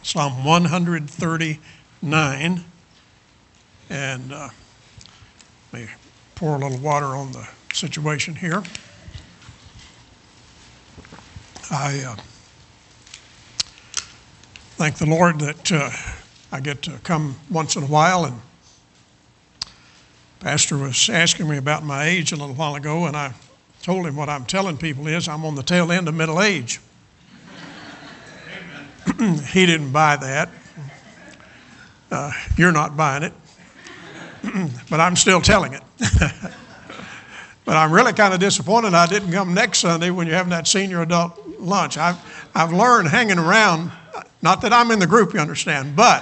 Psalm 139. And let me pour a little water on the situation here. I thank the Lord that I get to come once in a while, and Pastor was asking me about my age a little while ago, and I told him what I'm telling people is I'm on the tail end of middle age. He didn't buy that. You're not buying it. But I'm still telling it. But I'm really kind of disappointed I didn't come next Sunday when you're having that senior adult lunch. I've learned hanging around, not that I'm in the group, you understand, but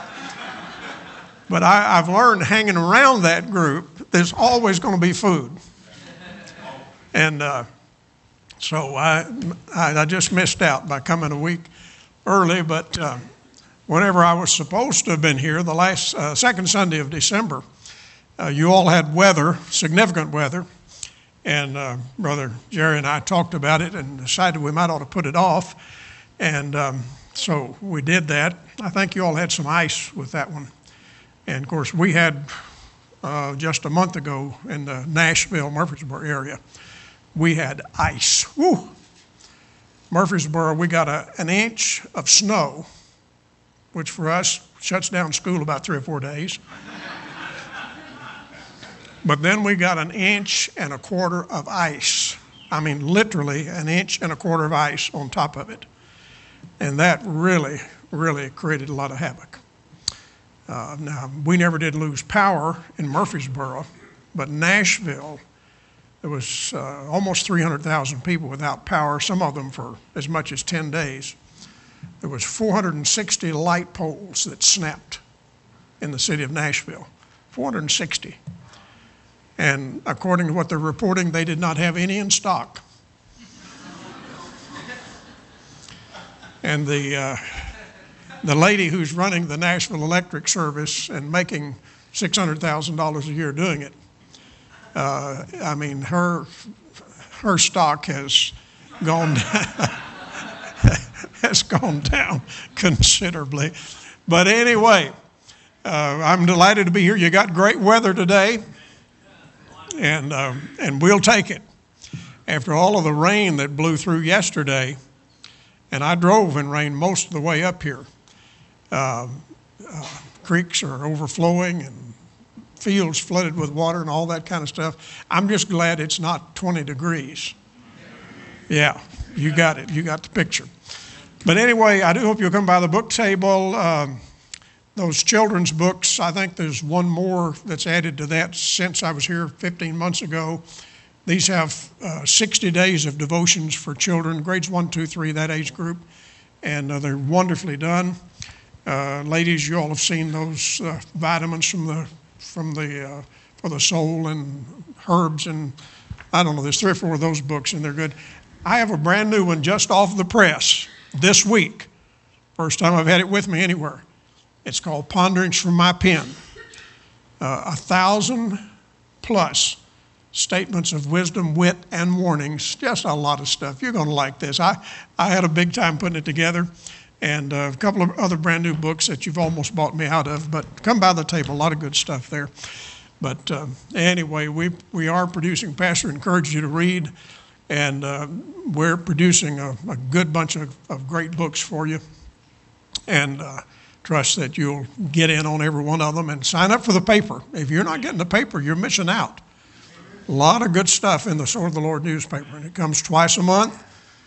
I've learned hanging around that group, there's always going to be food. And so I just missed out by coming a week early, but whenever I was supposed to have been here, the last second Sunday of December, you all had weather, significant weather, and Brother Jerry and I talked about it and decided we might ought to put it off, and so we did that. I think you all had some ice with that one, and of course we had just a month ago in the Nashville, Murfreesboro area, we had ice. Woo! Murfreesboro, we got an inch of snow, which for us shuts down school about 3 or 4 days. But then we got 1.25 inches of ice. I mean, literally 1.25 inches of ice on top of it. And that really, really created a lot of havoc. Now, we never did lose power in Murfreesboro, but Nashville, there was almost 300,000 people without power, some of them for as much as 10 days. There was 460 light poles that snapped in the city of Nashville, 460. And according to what they're reporting, they did not have any in stock. And the lady who's running the Nashville Electric Service and making $600,000 a year doing it, I mean, her stock has gone down considerably. But anyway, I'm delighted to be here. You got great weather today, and we'll take it. After all of the rain that blew through yesterday, and I drove in rain most of the way up here. Creeks are overflowing and fields flooded with water and all that kind of stuff. I'm just glad it's not 20 degrees. Yeah, you got it. You got the picture. But anyway, I do hope you'll come by the book table. Those children's books, I think there's one more that's added to that since I was here 15 months ago. These have 60 days of devotions for children, grades 1, 2, 3, that age group, and they're wonderfully done. Ladies, you all have seen those vitamins for the soul and herbs, and I don't know, there's 3 or 4 of those books, and they're good. I have a brand new one just off the press this week. First time I've had it with me anywhere. It's called Ponderings from My Pen. 1,000 plus statements of wisdom, wit, and warnings. Just a lot of stuff. You're going to like this. I had a big time putting it together, and a couple of other brand new books that you've almost bought me out of, but come by the table. A lot of good stuff there. But anyway, we are producing, Pastor encouraged you to read, and we're producing a good bunch of great books for you, and trust that you'll get in on every one of them and sign up for the paper. If you're not getting the paper, you're missing out. A lot of good stuff in the Sword of the Lord newspaper, and it comes twice a month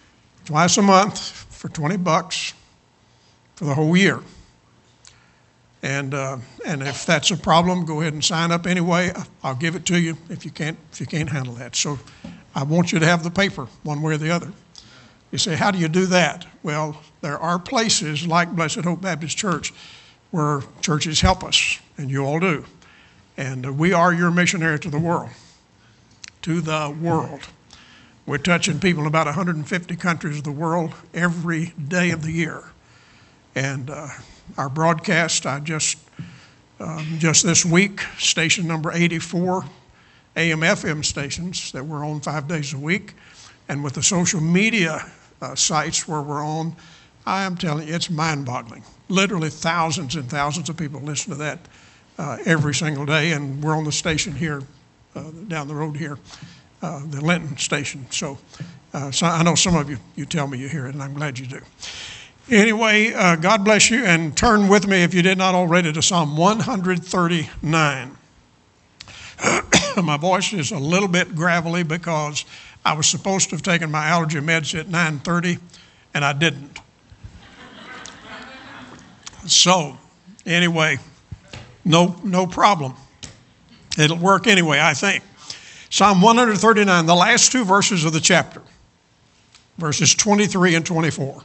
for $20 for the whole year. And if that's a problem, go ahead and sign up anyway. I'll give it to you if you can't handle that. So I want you to have the paper one way or the other. You say, how do you do that? Well, there are places like Blessed Hope Baptist Church where churches help us, and you all do. And we are your missionary to the world. To the world. We're touching people in about 150 countries of the world every day of the year. And our broadcast, I just this week, station number 84, AM/FM stations that we're on 5 days a week, and with the social media sites where we're on, I am telling you, it's mind-boggling. Literally thousands and thousands of people listen to that every single day, and we're on the station here, down the road here, the Linton station. So I know some of you tell me you hear it, and I'm glad you do. Anyway, God bless you, and turn with me, if you did not already, to Psalm 139. My voice is a little bit gravelly because I was supposed to have taken my allergy meds at 9:30, and I didn't. So, anyway, no problem. It'll work anyway, I think. Psalm 139, the last two verses of the chapter, verses 23 and 24.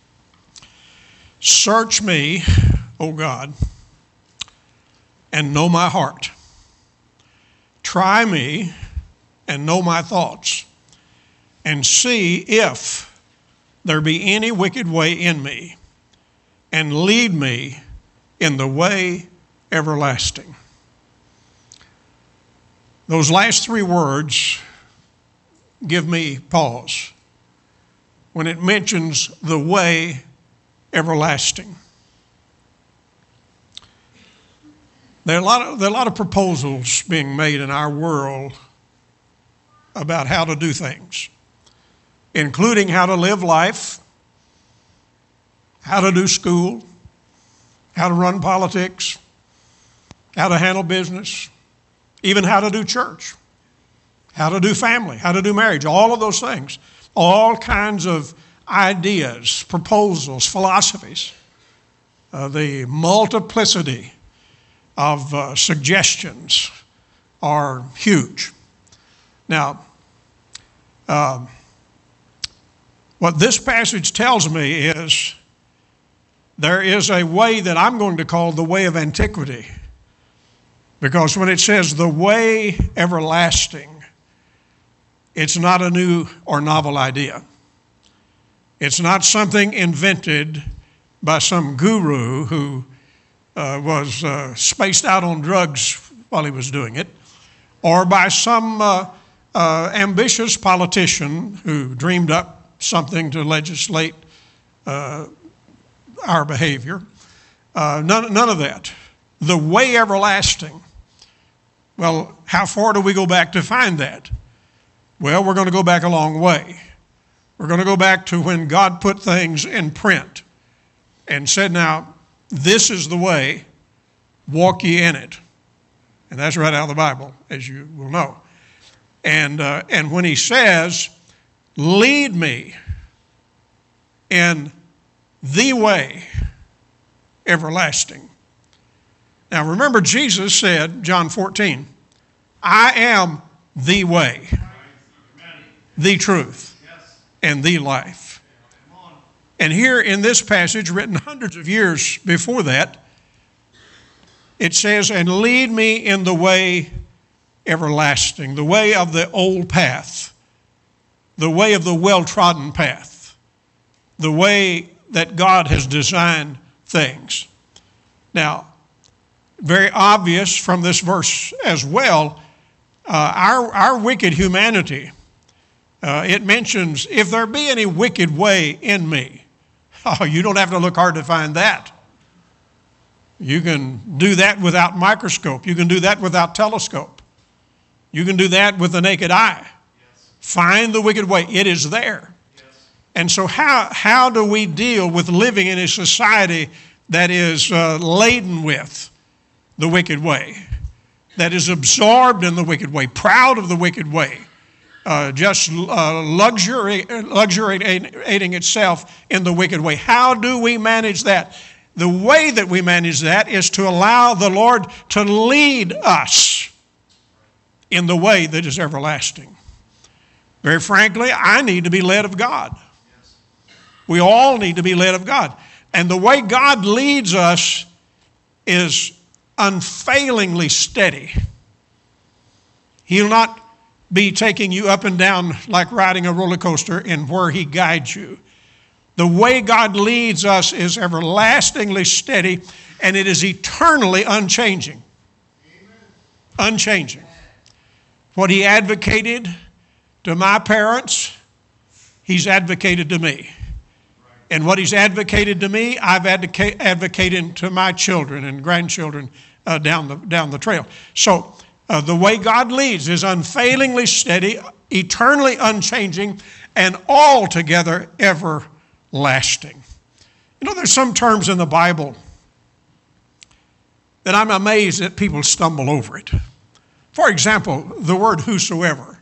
Search me, O God, and know my heart. Try me and know my thoughts, and see if there be any wicked way in me, and lead me in the way everlasting. Those last three words give me pause when it mentions the way everlasting. There are a lot of proposals being made in our world about how to do things, including how to live life, how to do school, how to run politics, how to handle business, even how to do church, how to do family, how to do marriage, all of those things. All kinds of ideas, proposals, philosophies. The multiplicity of suggestions are huge. Now, what this passage tells me is there is a way that I'm going to call the way of antiquity. Because when it says the way everlasting, it's not a new or novel idea. It's not something invented by some guru who was spaced out on drugs while he was doing it, or by some ambitious politician who dreamed up something to legislate our behavior. None of that. The way everlasting. Well, how far do we go back to find that? Well, we're going to go back a long way. We're going to go back to when God put things in print and said, now, this is the way, walk ye in it. And that's right out of the Bible, as you will know. And when he says, lead me in the way everlasting. Now remember, Jesus said, John 14, I am the way, the truth, and the life. And here in this passage, written hundreds of years before that, it says, and lead me in the way everlasting, the way of the old path, the way of the well-trodden path, the way that God has designed things. Now, very obvious from this verse as well, our wicked humanity, it mentions, if there be any wicked way in me. Oh, you don't have to look hard to find that. You can do that without microscope. You can do that without telescope. You can do that with the naked eye. Yes. Find the wicked way. It is there. Yes. And so how do we deal with living in a society that is laden with the wicked way, that is absorbed in the wicked way, proud of the wicked way, just luxuriating itself in the wicked way? How do we manage that? The way that we manage that is to allow the Lord to lead us in the way that is everlasting. Very frankly, I need to be led of God. We all need to be led of God. And the way God leads us is unfailingly steady. He'll not be taking you up and down like riding a roller coaster in where he guides you. The way God leads us is everlastingly steady, and it is eternally unchanging. Amen. Unchanging. What he advocated to my parents, he's advocated to me. And what he's advocated to me, I've advocated to my children and grandchildren down the trail. So the way God leads is unfailingly steady, eternally unchanging, and altogether everlasting. You know, there's some terms in the Bible that I'm amazed that people stumble over it. For example, the word whosoever.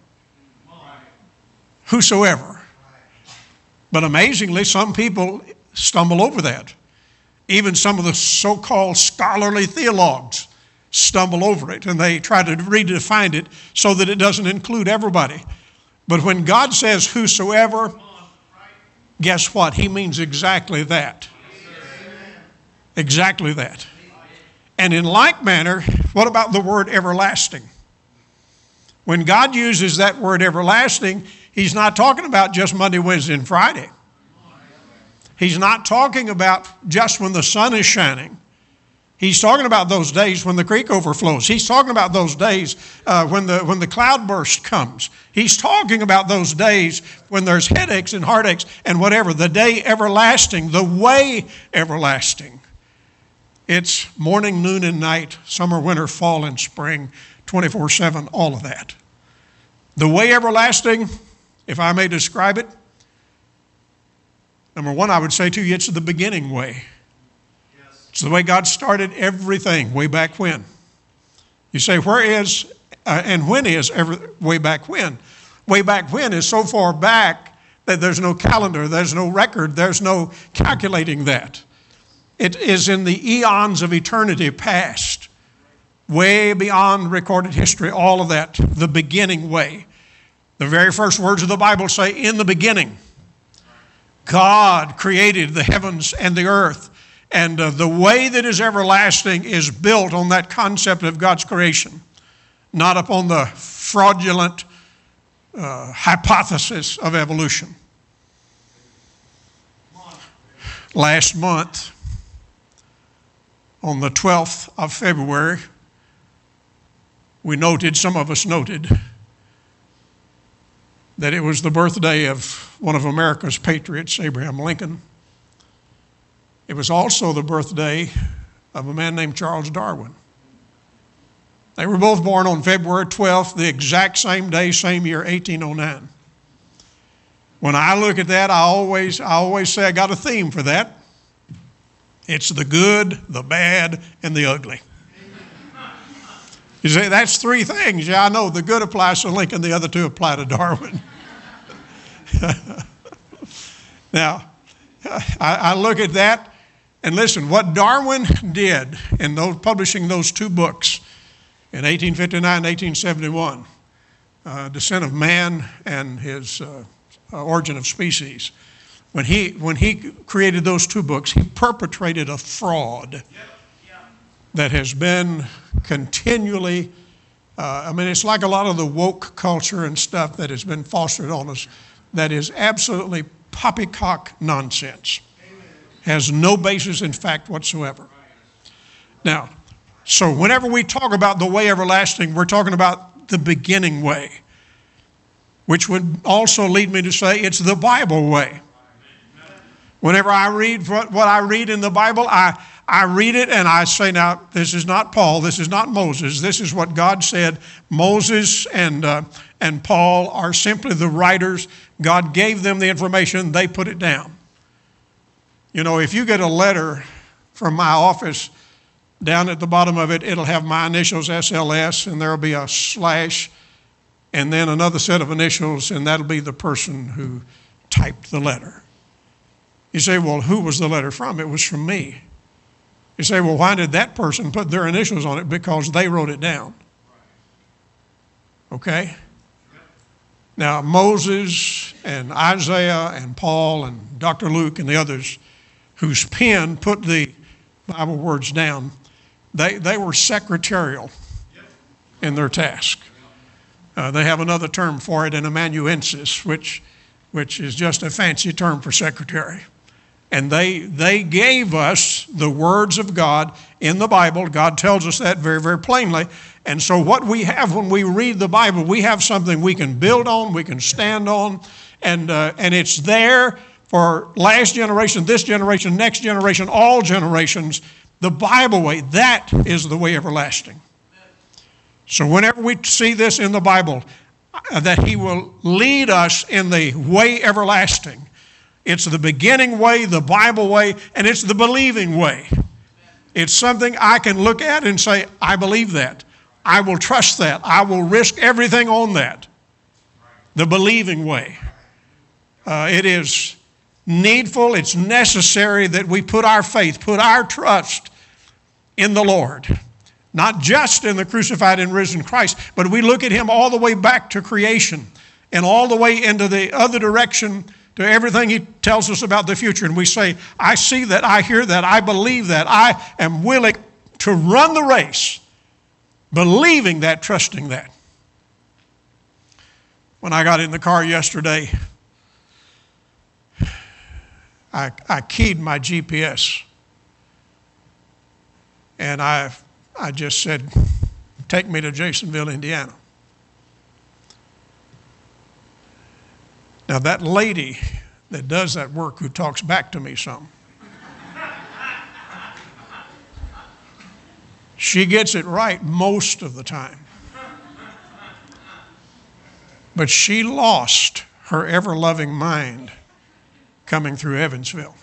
Whosoever. But amazingly, some people stumble over that. Even some of the so-called scholarly theologues stumble over it, and they try to redefine it so that it doesn't include everybody. But when God says whosoever, guess what? He means exactly that. Exactly that. And in like manner, what about the word everlasting? When God uses that word everlasting, he's not talking about just Monday, Wednesday, and Friday. He's not talking about just when the sun is shining. He's talking about those days when the creek overflows. He's talking about those days when the cloudburst comes. He's talking about those days when there's headaches and heartaches and whatever. The day everlasting, the way everlasting. It's morning, noon, and night, summer, winter, fall, and spring, 24/7, all of that. The way everlasting, if I may describe it, number one, I would say to you, it's the beginning way. It's the way God started everything way back when. You say, where is and when is way back when? Way back when is so far back that there's no calendar, there's no record, there's no calculating that. It is in the eons of eternity past, way beyond recorded history, all of that, the beginning way. The very first words of the Bible say, in the beginning, God created the heavens and the earth. And the way that is everlasting is built on that concept of God's creation, not upon the fraudulent hypothesis of evolution. Last month, on the 12th of February, some of us noted, that it was the birthday of one of America's patriots, Abraham Lincoln. It was also the birthday of a man named Charles Darwin. They were both born on February 12th, the exact same day, same year, 1809. When I look at that, I always say I got a theme for that. It's the good, the bad, and the ugly. You say, that's three things. Yeah, I know. The good applies to Lincoln. The other two apply to Darwin. Now, I look at that, and listen, what Darwin did in publishing those two books in 1859 and 1871, Descent of Man and his Origin of Species, when he created those two books, he perpetrated a fraud that has been continually, it's like a lot of the woke culture and stuff that has been fostered on us that is absolutely poppycock nonsense. Has no basis in fact whatsoever. Now, so whenever we talk about the way everlasting, we're talking about the beginning way, which would also lead me to say it's the Bible way. Whenever I read what I read in the Bible, I read it and I say, now, this is not Paul, this is not Moses, this is what God said. Moses and Paul are simply the writers. God gave them the information, they put it down. You know, if you get a letter from my office, down at the bottom of it, it'll have my initials, SLS, and there'll be a slash, and then another set of initials, and that'll be the person who typed the letter. You say, well, who was the letter from? It was from me. You say, well, why did that person put their initials on it? Because they wrote it down. Okay? Now, Moses and Isaiah and Paul and Dr. Luke and the others whose pen put the Bible words down, they were secretarial in their task. They have another term for it, an amanuensis, which is just a fancy term for secretary. And they gave us the words of God in the Bible. God tells us that very, very plainly. And so what we have when we read the Bible, we have something we can build on, we can stand on, and it's there for last generation, this generation, next generation, all generations, the Bible way, that is the way everlasting. So whenever we see this in the Bible, that he will lead us in the way everlasting, it's the beginning way, the Bible way, and it's the believing way. It's something I can look at and say, I believe that. I will trust that. I will risk everything on that. The believing way. It is needful, it's necessary that we put our faith, put our trust in the Lord. Not just in the crucified and risen Christ, but we look at him all the way back to creation and all the way into the other direction to everything he tells us about the future. And we say, I see that, I hear that, I believe that, I am willing to run the race, believing that, trusting that. When I got in the car yesterday, I keyed my GPS. And I just said, take me to Jasonville, Indiana. Now that lady that does that work who talks back to me some, she gets it right most of the time. But she lost her ever-loving mind coming through Evansville.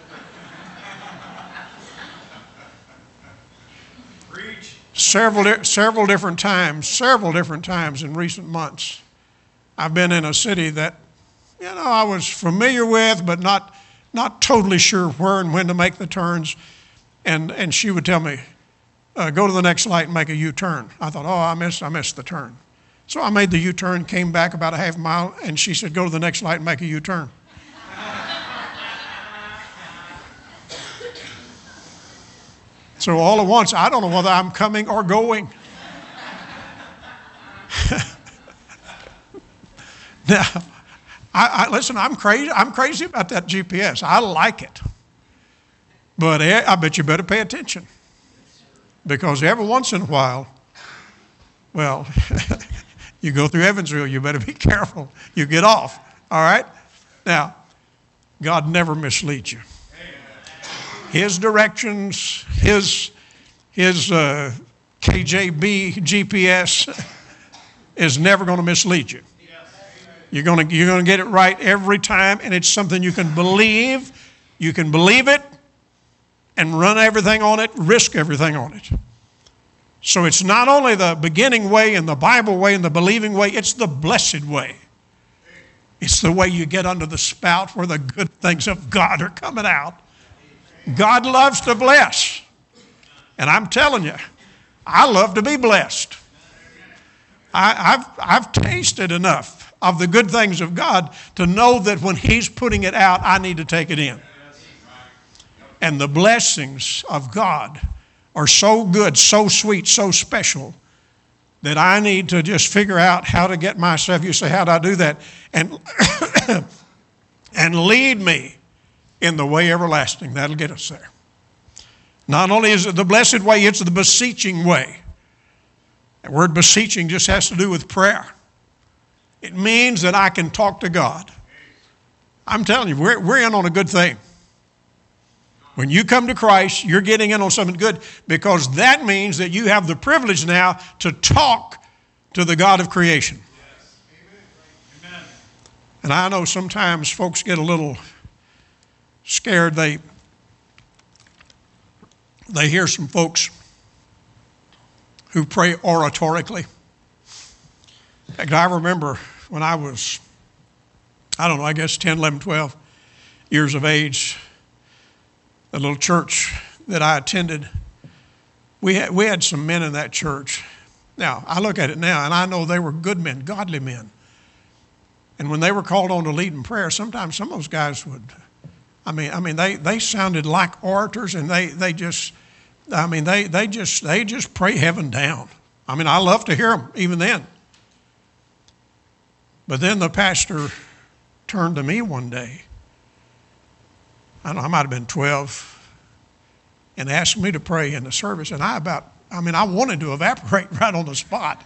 Several different times in recent months, I've been in a city that, I was familiar with, but not totally sure where and when to make the turns. And she would tell me, go to the next light and make a U-turn. I thought, I missed the turn. So I made the U-turn, came back about a half mile, and she said, go to the next light and make a U-turn. So all at once, I don't know whether I'm coming or going. Now, listen, I'm crazy about that GPS. I like it. But I bet you better pay attention. Because every once in a while, well, you go through Evansville, you better be careful. You get off, all right? Now, God never misleads you. His directions, his KJB GPS is never going to mislead you. You're going to get it right every time, and it's something you can believe. You can believe it and run everything on it, risk everything on it. So it's not only the beginning way and the Bible way and the believing way, it's the blessed way. It's the way you get under the spout where the good things of God are coming out. God loves to bless. And I'm telling you, I love to be blessed. I've tasted enough of the good things of God to know that when he's putting it out, I need to take it in. And the blessings of God are so good, so sweet, so special that I need to just figure out how to get myself, you say, how do I do that? And lead me in the way everlasting. That'll get us there. Not only is it the blessed way, it's the beseeching way. The word beseeching just has to do with prayer. It means that I can talk to God. I'm telling you, we're in on a good thing. When you come to Christ, you're getting in on something good because that means that you have the privilege now to talk to the God of creation. Yes. Amen. And I know sometimes folks get a little scared. They hear some folks who pray oratorically. In fact, I remember when I was, I guess 10, 11, 12 years of age, the little church that I attended, we had some men in that church. Now, I look at it now, and I know they were good men, godly men. And when they were called on to lead in prayer, sometimes some of those guys would, they sounded like orators, and they just pray heaven down. I love to hear them even then. But then the pastor turned to me one day. I don't know, I might have been 12, and asked me to pray in the service. And I wanted to evaporate right on the spot.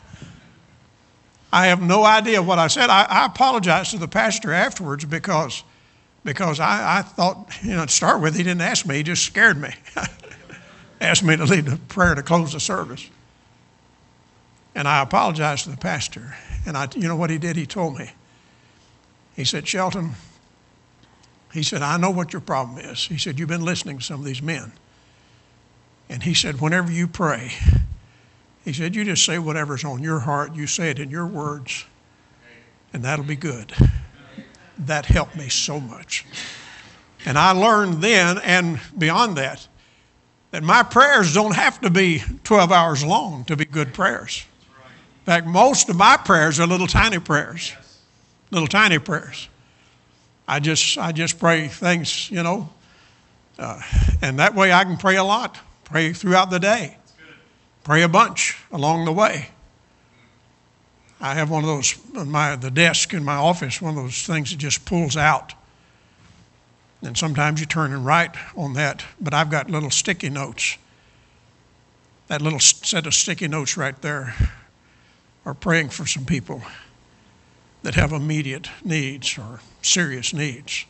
I have no idea what I said. I apologized to the pastor afterwards because because I thought, to start with, he didn't ask me, he just scared me. Asked me to lead the prayer to close the service. And I apologized to the pastor. And you know what he did? He told me. He said, Shelton, he said, I know what your problem is. He said, you've been listening to some of these men. And he said, whenever you pray, he said, you just say whatever's on your heart. You say it in your words, and that'll be good. That helped me so much. And I learned then, and beyond that my prayers don't have to be 12 hours long to be good prayers. In fact, most of my prayers are little tiny prayers. Little tiny prayers. I just pray things, and that way I can pray a lot. Pray throughout the day. Pray a bunch along the way. I have one of those on the desk in my office, one of those things that just pulls out. And sometimes you turn and write on that, but I've got little sticky notes. That little set of sticky notes right there are praying for some people that have immediate needs or serious needs.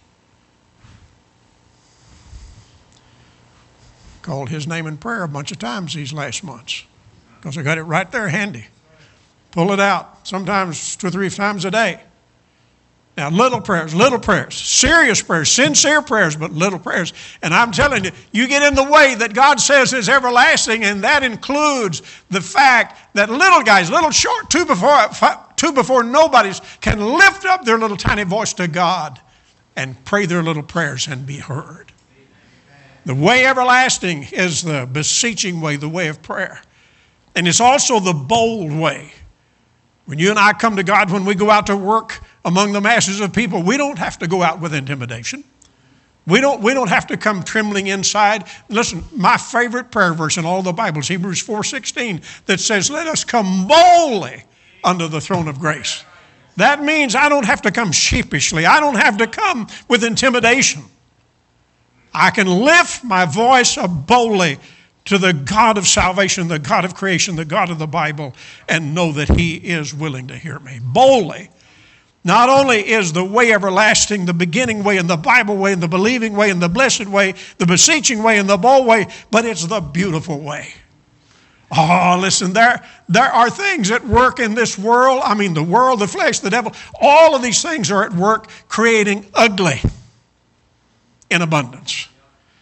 Called his name in prayer a bunch of times these last months because I got it right there handy. Pull it out, sometimes 2 or 3 times a day. Now, little prayers, serious prayers, sincere prayers, but little prayers. And I'm telling you, you get in the way that God says is everlasting, and that includes the fact that little guys, little short, two before nobodies can lift up their little tiny voice to God and pray their little prayers and be heard. The way everlasting is the beseeching way, the way of prayer. And it's also the bold way. When you and I come to God, when we go out to work among the masses of people, we don't have to go out with intimidation. We don't have to come trembling inside. Listen, my favorite prayer verse in all the Bible is Hebrews 4:16 that says, let us come boldly under the throne of grace. That means I don't have to come sheepishly. I don't have to come with intimidation. I can lift my voice up boldly to the God of salvation, the God of creation, the God of the Bible, and know that He is willing to hear me. Boldly. Not only is the way everlasting, the beginning way and the Bible way and the believing way and the blessed way, the beseeching way and the bold way, but it's the beautiful way. Oh, listen, there are things at work in this world. I mean, the world, the flesh, the devil, all of these things are at work creating ugly in abundance.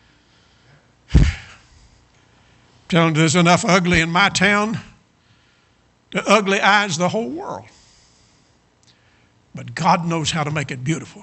Telling you, there's enough ugly in my town to ugly eyes the whole world. But God knows how to make it beautiful.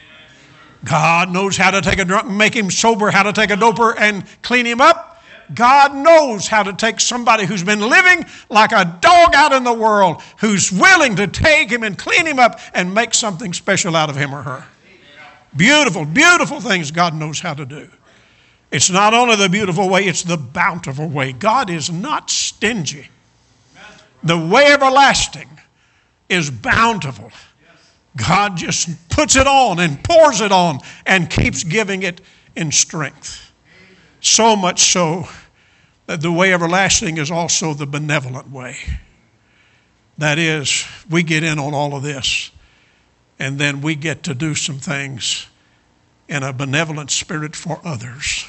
God knows how to take a drunk and make him sober, how to take a doper and clean him up. God knows how to take somebody who's been living like a dog out in the world, who's willing to take him and clean him up and make something special out of him or her. Beautiful, beautiful things God knows how to do. It's not only the beautiful way, it's the bountiful way. God is not stingy. The way everlasting is bountiful. God just puts it on and pours it on and keeps giving it in strength. So much so that the way everlasting is also the benevolent way. That is, we get in on all of this, and then we get to do some things in a benevolent spirit for others.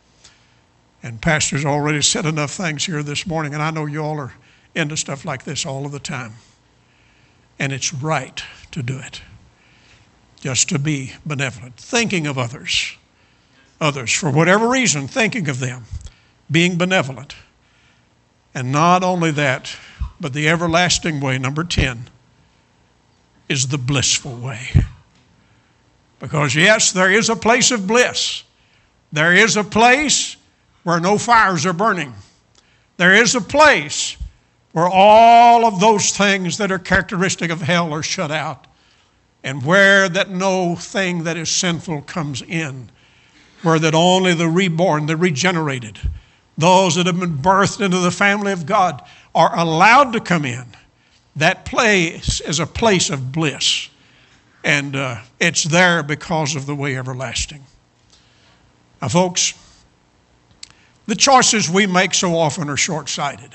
And Pastor's already said enough things here this morning, and I know you all are into stuff like this all of the time. And it's right to do it. Just to be benevolent, thinking of others. Others, for whatever reason, thinking of them, being benevolent. And not only that, but the everlasting way, number 10, is the blissful way. Because yes, there is a place of bliss. There is a place where no fires are burning. There is a place where all of those things that are characteristic of hell are shut out, and where that no thing that is sinful comes in, where that only the reborn, the regenerated, those that have been birthed into the family of God are allowed to come in. That place is a place of bliss, and it's there because of the way everlasting. Now, folks, the choices we make so often are short-sighted.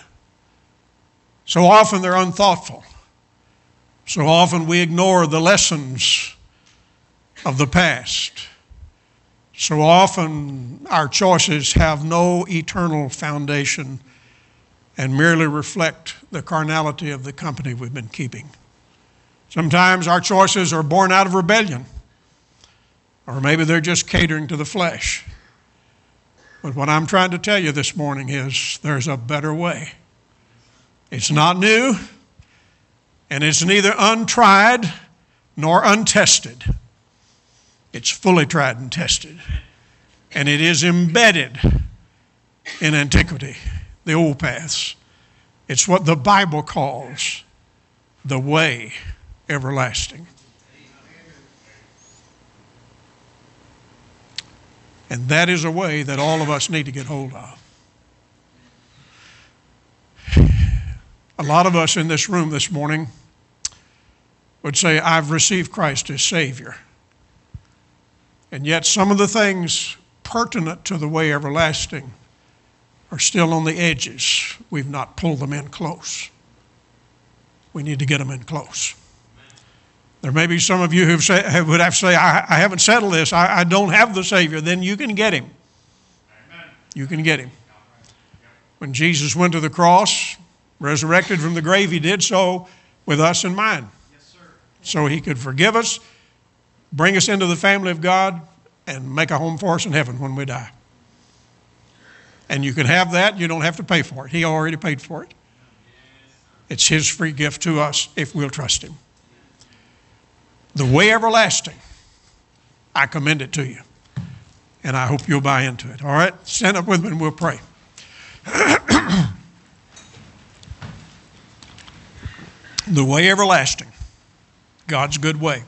So often they're unthoughtful. So often we ignore the lessons of the past. So often our choices have no eternal foundation and merely reflect the carnality of the company we've been keeping. Sometimes our choices are born out of rebellion, or maybe they're just catering to the flesh. But what I'm trying to tell you this morning is there's a better way. It's not new, and it's neither untried nor untested. It's fully tried and tested. And it is embedded in antiquity, the old paths. It's what the Bible calls the way everlasting. And that is a way that all of us need to get hold of. A lot of us in this room this morning would say, I've received Christ as Savior. And yet some of the things pertinent to the way everlasting are still on the edges. We've not pulled them in close. We need to get them in close. There may be some of you who would have to say, I haven't settled this. I don't have the Savior. Then you can get Him. You can get Him. When Jesus went to the cross, resurrected from the grave, He did so with us in mind. So He could forgive us, bring us into the family of God, and make a home for us in heaven when we die. And you can have that. You don't have to pay for it. He already paid for it. It's His free gift to us if we'll trust Him. The way everlasting, I commend it to you. And I hope you'll buy into it. All right? Stand up with me and we'll pray. The way everlasting, God's good way.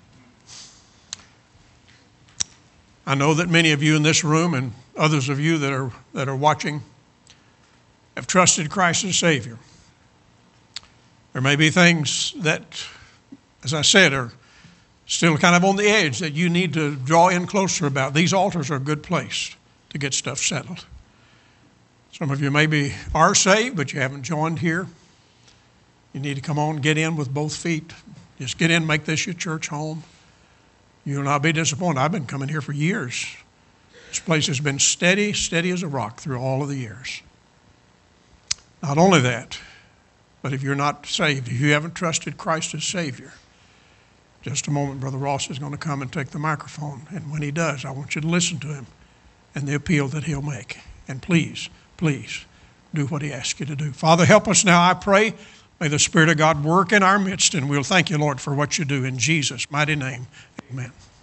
I know that many of you in this room and others of you that are watching have trusted Christ as Savior. There may be things that, as I said, are still kind of on the edge that you need to draw in closer about. These altars are a good place to get stuff settled. Some of you maybe are saved, but you haven't joined here. You need to come on, get in with both feet. Just get in, make this your church home. You'll not be disappointed. I've been coming here for years. This place has been steady as a rock through all of the years. Not only that, but if you're not saved, if you haven't trusted Christ as Savior, just a moment, Brother Ross is going to come and take the microphone. And when he does, I want you to listen to him and the appeal that he'll make. And please, please, do what he asks you to do. Father, help us now, I pray. May the Spirit of God work in our midst, and we'll thank you, Lord, for what you do in Jesus' mighty name. Amen.